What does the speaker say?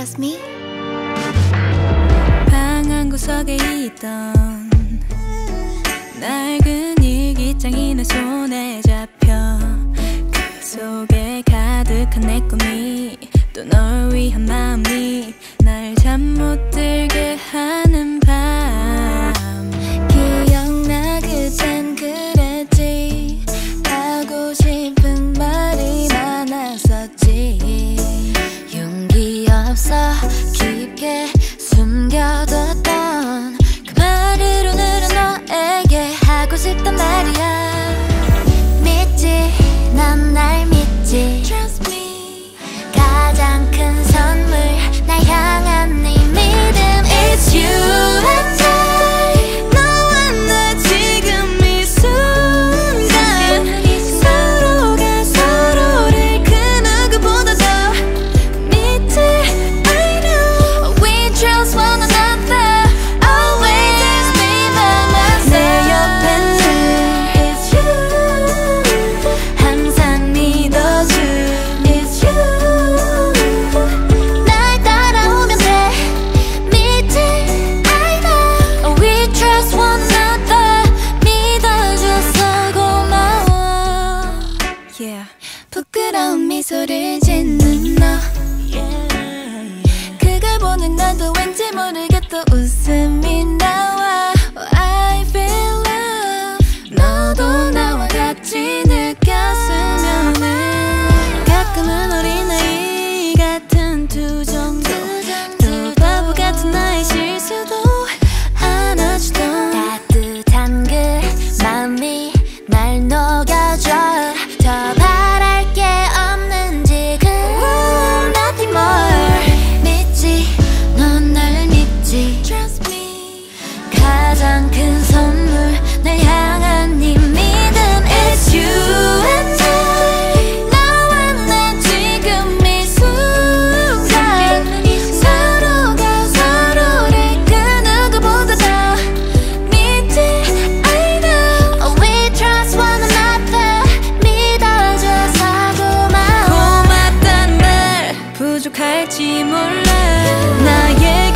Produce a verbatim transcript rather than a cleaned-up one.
trust me? 방 한 구석에 있던 낡은 일기장이 내 손에 잡혀 그 속에 가득한 내 꿈이 또 널 위한 마음이 날 잠 못 들게 하는 밤 기억나 그땐 그랬지 하고 싶은 말이 많았었지 용기 없어 깊게 숨겨뒀던 그 말을 오늘은 너에게 하고 싶단 말이야 믿지 넌 날 믿지 Trust me 가장 큰 선물 날 향한 네 믿음 It's you and I 너와 나 지금 이 순간 서로가 서로를 그 누구보다 더 믿지 I know We trust one another Always be by my side 내 옆엔 It's you 항상 믿어줘 It's you 날 따라오면 돼 믿지 I know We trust one another 믿어줘서 고마워 Yeah. 부끄러운 미소를 짓는 너 그걸 보는 나도 왠지 모르게 또 웃음이 나와 oh, I feel love 너도 나와 같이 느꼈으면 해 가끔은 어린아이 같은 투정도 또 바보 같은 나의 실수도 안아주던 따뜻한 그 마음이 날 녹여줘 더 바랄 게 없는 지금 Nothing more 믿지 넌 날 믿지 Trust me 가장 큰 선물 날 향한 네 믿음 It's you and I 너와 나 지금 이 순간 서로가 서로를 그 누구보다 더 믿지 I know We trust one another 믿어줘서 고마워 고맙단 말 부족할지 몰라 나의